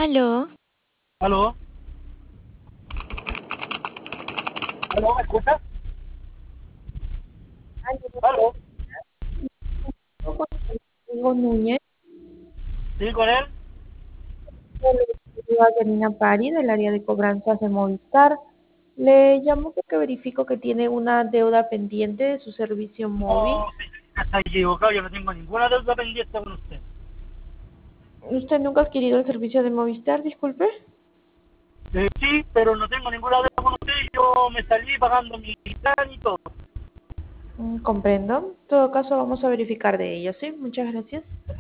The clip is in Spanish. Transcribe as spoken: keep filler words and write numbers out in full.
Aló, ¿Aló? ¿Aló? ¿Me escuchas? ¿Aló? Diego Núñez, ¿Sí, con él? soy Janina Pari del área de cobranzas de Movistar. Le llamo porque verifico que tiene una deuda pendiente de su servicio móvil. No, señorita, está equivocado. Yo no tengo ninguna deuda pendiente con usted. ¿Usted nunca ha adquirido el servicio de Movistar, disculpe? Eh, sí, pero no tengo ninguna deuda con usted. Yo me salí pagando mi plan y todo. Mm, comprendo. En todo caso, vamos a verificar de ello, ¿sí? Muchas gracias.